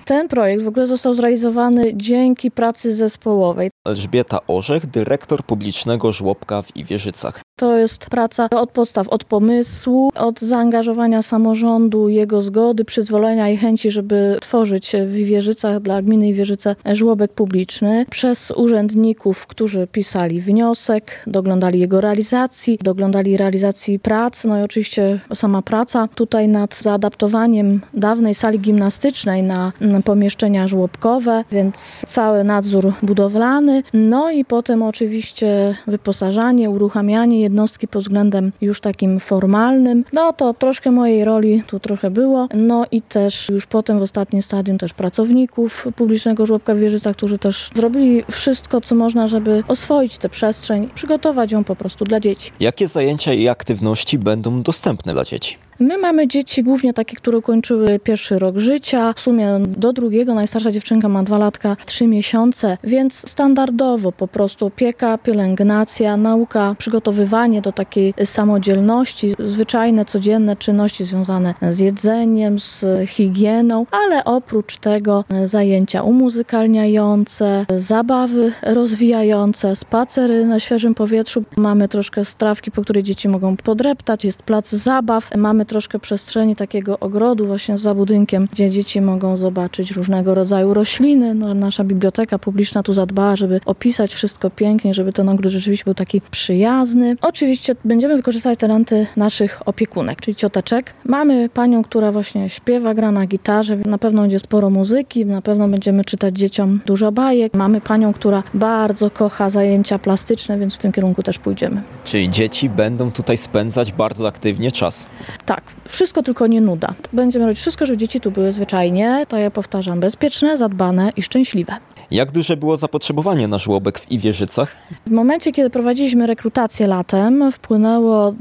Ten projekt w ogóle został zrealizowany dzięki pracy zespołowej. Elżbieta Orzech, dyrektor publicznego żłobka w Iwierzycach. To jest praca od podstaw, od pomysłu, od zaangażowania samorządu, jego zgody, przyzwolenia i chęci, żeby tworzyć w Iwierzycach dla gminy Iwierzyce żłobek publiczny, przez urzędników, którzy pisali wniosek, doglądali jego realizacji, doglądali realizacji prac, no i oczywiście sama praca tutaj nad zaadaptowaniem dawnej sali gimnastycznej na pomieszczenia żłobkowe, więc cały nadzór budowlany, no i potem oczywiście wyposażanie, uruchamianie jednostki pod względem już takim formalnym. No to troszkę mojej roli tu trochę było. No i też już potem w ostatnim stadium też pracowników publicznego żłobka w Wieżycach, którzy też zrobili wszystko, co można, żeby oswoić tę przestrzeń, przygotować ją po prostu dla dzieci. Jakie zajęcia i aktywności będą dostępne dla dzieci? My mamy dzieci głównie takie, które ukończyły pierwszy rok życia. W sumie do drugiego, najstarsza dziewczynka ma 2 latka, 3 miesiące, więc standardowo po prostu opieka, pielęgnacja, nauka, przygotowywanie do takiej samodzielności, zwyczajne, codzienne czynności związane z jedzeniem, z higieną, ale oprócz tego zajęcia umuzykalniające, zabawy rozwijające, spacery na świeżym powietrzu. Mamy troszkę strawki, po której dzieci mogą podreptać, jest plac zabaw, mamy troszkę przestrzeni takiego ogrodu właśnie za budynkiem, gdzie dzieci mogą zobaczyć różnego rodzaju rośliny. No, nasza biblioteka publiczna tu zadbała, żeby opisać wszystko pięknie, żeby ten ogród rzeczywiście był taki przyjazny. Oczywiście będziemy wykorzystać talenty naszych opiekunek, czyli cioteczek. Mamy panią, która właśnie śpiewa, gra na gitarze, na pewno będzie sporo muzyki, na pewno będziemy czytać dzieciom dużo bajek. Mamy panią, która bardzo kocha zajęcia plastyczne, więc w tym kierunku też pójdziemy. Czyli dzieci będą tutaj spędzać bardzo aktywnie czas. Tak, wszystko tylko nie nuda. Będziemy robić wszystko, żeby dzieci tu były zwyczajnie, to ja powtarzam, bezpieczne, zadbane i szczęśliwe. Jak duże było zapotrzebowanie na żłobek w Iwierzycach? W momencie, kiedy prowadziliśmy rekrutację latem, wpłynęło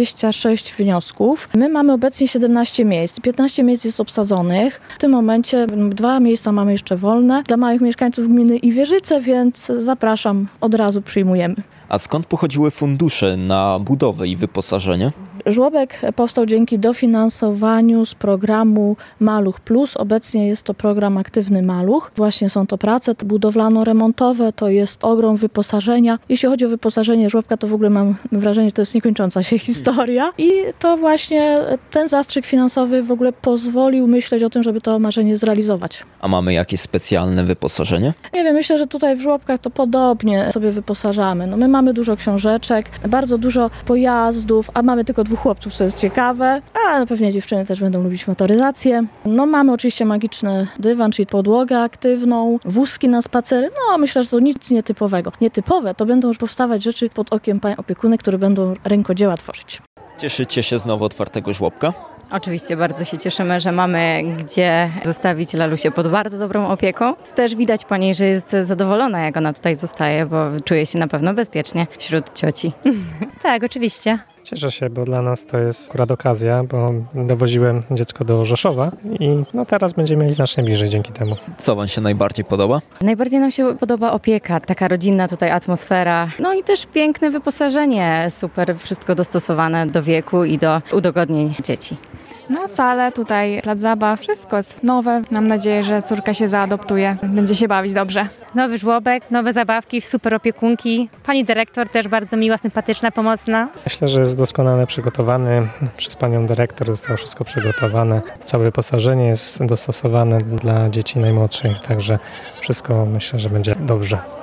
26 wniosków. My mamy obecnie 17 miejsc. 15 miejsc jest obsadzonych. W tym momencie 2 miejsca mamy jeszcze wolne dla małych mieszkańców gminy Iwierzyce, więc zapraszam, od razu przyjmujemy. A skąd pochodziły fundusze na budowę i wyposażenie? Żłobek powstał dzięki dofinansowaniu z programu Maluch Plus. Obecnie jest to program Aktywny Maluch. Właśnie są to prace budowlano-remontowe, to jest ogrom wyposażenia. Jeśli chodzi o wyposażenie żłobka, to w ogóle mam wrażenie, że to jest niekończąca się historia. I to właśnie ten zastrzyk finansowy w ogóle pozwolił myśleć o tym, żeby to marzenie zrealizować. A mamy jakieś specjalne wyposażenie? Nie wiem, myślę, że tutaj w żłobkach to podobnie sobie wyposażamy. No my mamy dużo książeczek, bardzo dużo pojazdów, a mamy tylko 2 chłopców, co jest ciekawe, a pewnie dziewczyny też będą lubić motoryzację. No mamy oczywiście magiczny dywan, czyli podłogę aktywną, wózki na spacery. No myślę, że to nic nietypowego. Nietypowe to będą już powstawać rzeczy pod okiem pań opiekunek, które będą rękodzieła tworzyć. Cieszycie się z nowo otwartego żłobka? Oczywiście bardzo się cieszymy, że mamy gdzie zostawić Lalusię pod bardzo dobrą opieką. Też widać po niej, że jest zadowolona, jak ona tutaj zostaje, bo czuje się na pewno bezpiecznie wśród cioci. Tak, oczywiście. Cieszę się, bo dla nas to jest akurat okazja, bo dowoziłem dziecko do Rzeszowa i teraz będziemy mieli znacznie bliżej dzięki temu. Co wam się najbardziej podoba? Najbardziej nam się podoba opieka, taka rodzinna tutaj atmosfera, no i też piękne wyposażenie, super wszystko dostosowane do wieku i do udogodnień dzieci. No sale, tutaj plac zabaw, wszystko jest nowe. Mam nadzieję, że córka się zaadoptuje, będzie się bawić dobrze. Nowy żłobek, nowe zabawki, super opiekunki. Pani dyrektor też bardzo miła, sympatyczna, pomocna. Myślę, że jest doskonale przygotowany. Przez panią dyrektor zostało wszystko przygotowane. Całe wyposażenie jest dostosowane dla dzieci najmłodszych, także wszystko myślę, że będzie dobrze.